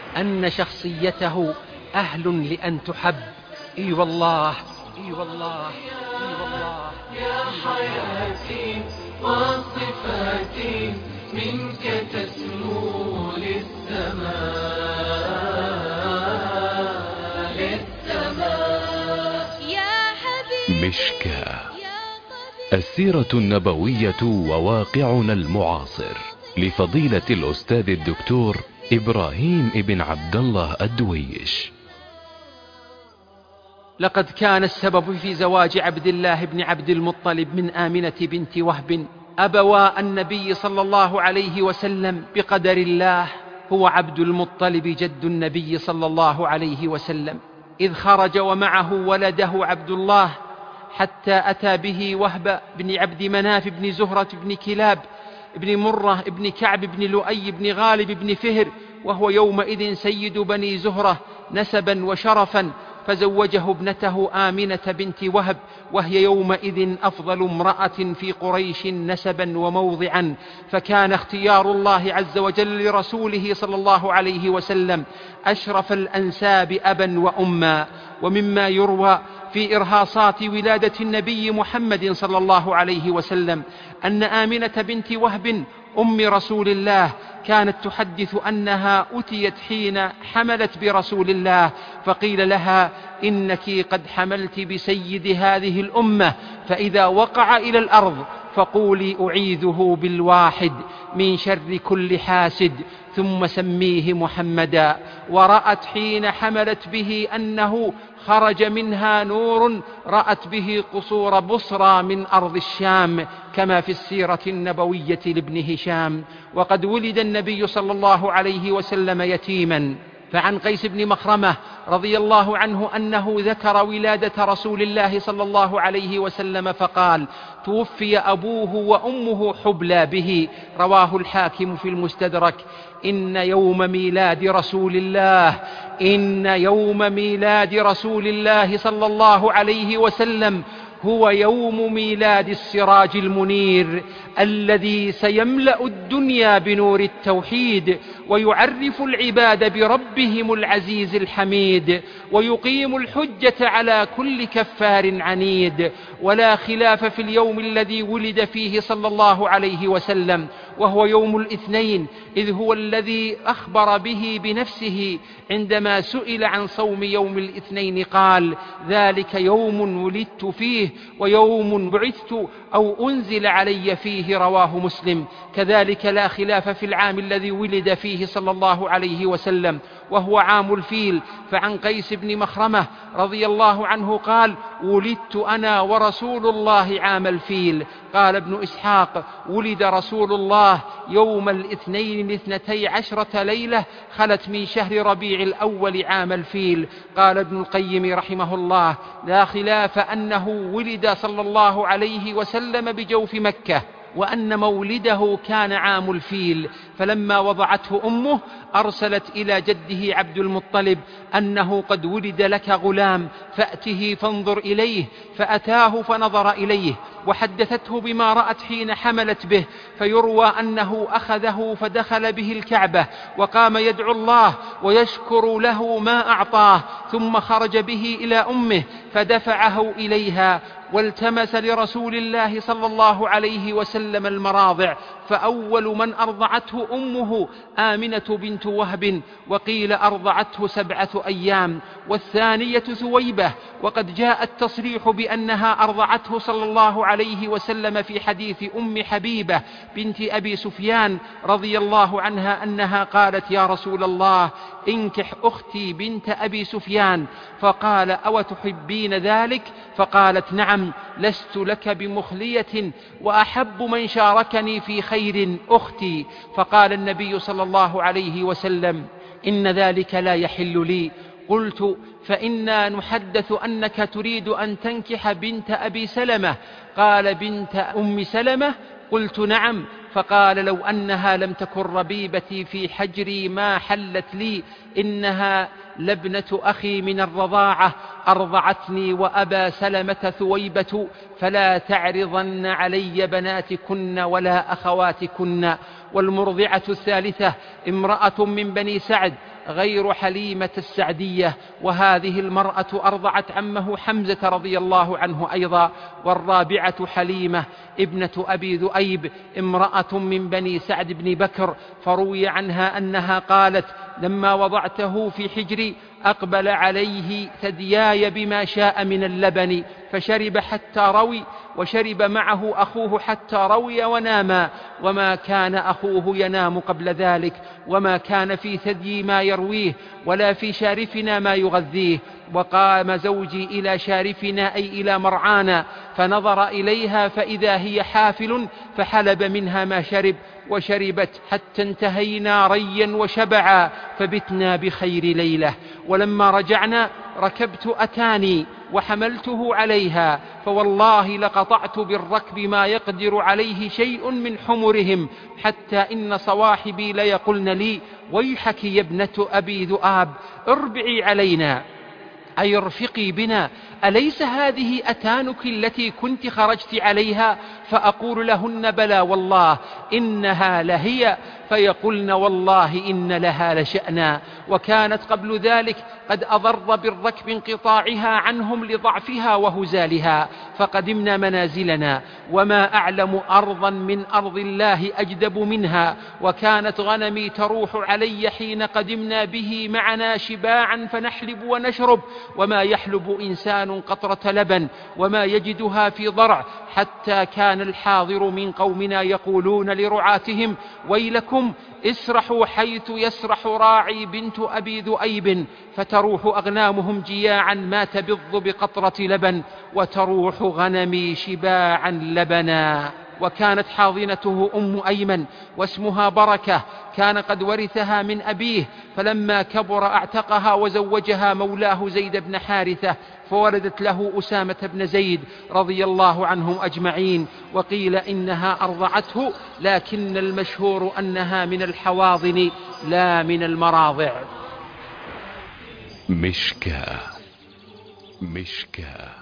أن شخصيته أهل لأن تحب. إي والله، إي والله، إي والله. يا حياتي وصفاتي منك تسمو للسماء، للسماء يا حبيبي. مشكاة، السيرة النبوية وواقعنا المعاصر، لفضيلة الأستاذ الدكتور إبراهيم ابن عبد الله الدويش. لقد كان السبب في زواج عبد الله بن عبد المطلب من آمنة بنت وهب أبوا النبي صلى الله عليه وسلم بقدر الله. هو عبد المطلب جد النبي صلى الله عليه وسلم، إذ خرج ومعه ولده عبد الله حتى أتى به وهب بن عبد مناف بن زهرة بن كلاب بن مرة بن كعب بن لؤي بن غالب بن فهر، وهو يومئذ سيد بني زهرة نسبا وشرفا، فزوجه ابنته آمنة بنت وهب، وهي يومئذ أفضل امرأة في قريش نسبا وموضعا. فكان اختيار الله عز وجل لرسوله صلى الله عليه وسلم أشرف الأنساب أبا وأما. ومما يروى في إرهاصات ولادة النبي محمد صلى الله عليه وسلم أن آمنة بنت وهب أم رسول الله كانت تحدث أنها أتيت حين حملت برسول الله، فقيل لها: إنك قد حملت بسيد هذه الأمة، فإذا وقع إلى الأرض فقولي أعيذه بالواحد من شر كل حاسد، ثم سميه محمدا. ورأت حين حملت به أنه خرج منها نور رأت به قصور بصرى من أرض الشام، كما في السيرة النبوية لابن هشام. وقد ولد النبي صلى الله عليه وسلم يتيما، فعن قيس بن مخرمة رضي الله عنه أنه ذكر ولادة رسول الله صلى الله عليه وسلم فقال: توفي أبوه وأمه حبلى به. رواه الحاكم في المستدرك. إن يوم ميلاد رسول الله صلى الله عليه وسلم هو يوم ميلاد السراج المنير الذي سيملأ الدنيا بنور التوحيد، ويعرف العباد بربهم العزيز الحميد، ويقيم الحجة على كل كفار عنيد. ولا خلاف في اليوم الذي ولد فيه صلى الله عليه وسلم، وهو يوم الاثنين، إذ هو الذي أخبر به بنفسه عندما سئل عن صوم يوم الاثنين قال: ذلك يوم ولدت فيه ويوم بعثت أو أنزل علي فيه. رواه مسلم. كذلك لا خلاف في العام الذي ولد فيه صلى الله عليه وسلم، وهو عام الفيل. فعن قيس بن مخرمة رضي الله عنه قال: ولدت أنا ورسول الله عام الفيل. قال ابن إسحاق: ولد رسول الله يوم الاثنين 12 ليلة خلت من شهر ربيع الأول عام الفيل. قال ابن القيم رحمه الله: لا خلاف أنه ولد صلى الله عليه وسلم بجوف مكة، وأن مولده كان عام الفيل. فلما وضعته أمه أرسلت إلى جده عبد المطلب أنه قد ولد لك غلام، فأته فانظر إليه. فأتاه فنظر إليه، وحدثته بما رأت حين حملت به. فيروى أنه أخذه فدخل به الكعبة، وقام يدعو الله ويشكر له ما أعطاه، ثم خرج به إلى أمه فدفعه إليها، والتمس لرسول الله صلى الله عليه وسلم المراضع. فأول من أرضعته أمه آمنة بنت وهب، وقيل أرضعته 7 أيام، والثانية ثويبة. وقد جاء التصريح بأنها أرضعته صلى الله عليه وسلم في حديث أم حبيبة بنت أبي سفيان رضي الله عنها أنها قالت: يا رسول الله، انكح أختي بنت أبي سفيان. فقال: أو تحبين ذلك؟ فقالت: نعم، لست لك بمخلية، وأحب من شاركني في خير أختي. فقال النبي صلى الله عليه وسلم: إن ذلك لا يحل لي. قلت: فإنا نحدث أنك تريد أن تنكح بنت أبي سلمة. قال: بنت أم سلمة؟ قلت: نعم. فقال: لو أنها لم تكن ربيبتي في حجري ما حلت لي، إنها لابنة أخي من الرضاعة، أرضعتني وأبا سلمة ثويبة، فلا تعرضن علي بناتكن ولا أخواتكن. والمرضعة الثالثة امرأة من بني سعد غير حليمة السعدية، وهذه المرأة أرضعت عمه حمزة رضي الله عنه أيضا. والرابعة حليمة ابنة أبي ذؤيب امرأة من بني سعد بن بكر، فروي عنها أنها قالت: لما وضعته في حجري أقبل عليه ثدياي بما شاء من اللبن فشرب حتى روي، وشرب معه أخوه حتى روي وناما، وما كان أخوه ينام قبل ذلك، وما كان في ثدي ما يرويه ولا في شارفنا ما يغذيه. وقام زوجي إلى شارفنا أي إلى مرعانا فنظر إليها فإذا هي حافل، فحلب منها ما شرب وشربت حتى انتهينا ريا وشبعا، فبتنا بخير ليلة. ولما رجعنا ركبت أتاني وحملته عليها، فوالله لقطعت بالركب ما يقدر عليه شيء من حمرهم، حتى إن صواحبي ليقولن لي: ويحك يا ابنة أبي ذؤاب اربعي علينا، أي ارفقي بنا، أليس هذه أتانك التي كنت خرجت عليها؟ فأقول لهن: بلى والله إنها لهي، فيقولن: والله إن لها لشأنا. وكانت قبل ذلك قد أضر بالركب انقطاعها عنهم لضعفها وهزالها، فقدمنا منازلنا، وما أعلم أرضا من أرض الله أجدب منها. وكانت غنمي تروح علي حين قدمنا به معنا شباعا فنحلب ونشرب، وما يحلب إنسان قطرة لبن وما يجدها في ضرع، حتى كان الحاضر من قومنا يقولون لرعاتهم: ويلكم اسرحوا حيث يسرح راعي بنت أبي ذؤيب، فتروح أغنامهم جياعا ما تبض بقطرة لبن، وتروح غنمي شباعا لبنا. وكانت حاضنته أم أيمن واسمها بركة، كان قد ورثها من أبيه، فلما كبر اعتقها وزوجها مولاه زيد بن حارثة، فولدت له أسامة بن زيد رضي الله عنهم أجمعين. وقيل إنها أرضعته، لكن المشهور أنها من الحواضن لا من المراضع. مشكاة